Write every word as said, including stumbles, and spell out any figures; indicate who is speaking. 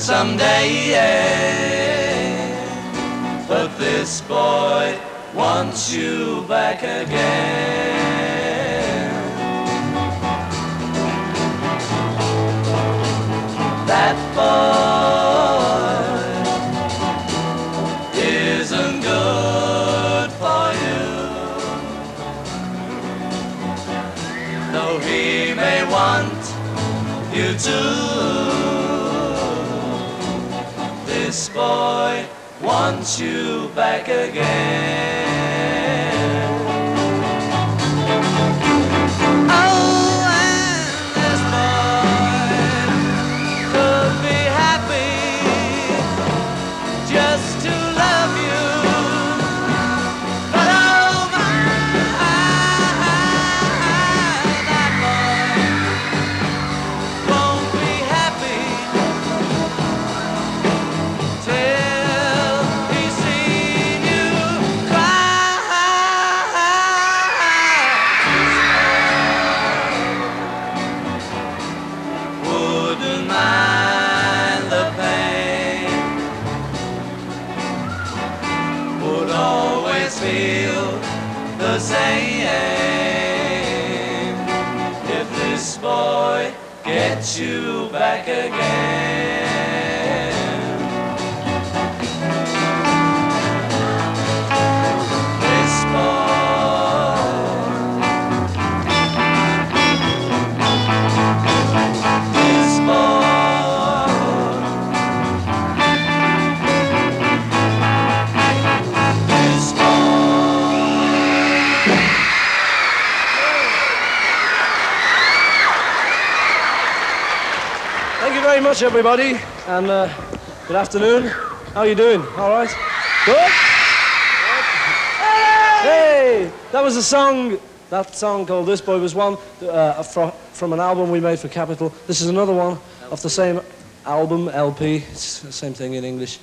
Speaker 1: someday, yeah. But this boy wants you back again. That boy isn't good for you, though he may want you to. This boy wants you back again. Oh, and this boy could be happy just to love you, but oh my, that boy won't be happy till he's seen you cry. Wouldn't mind the pain, would always feel the same if this boy gets you back again. This boy, this boy, this boy.
Speaker 2: Thank you very much, everybody, and uh, good afternoon. How are you doing? All right? Good? Hey! That was a song, that song called This Boy was one uh, from, from an album we made for Capitol. This is another one of the same album, L P, it's the same thing in English.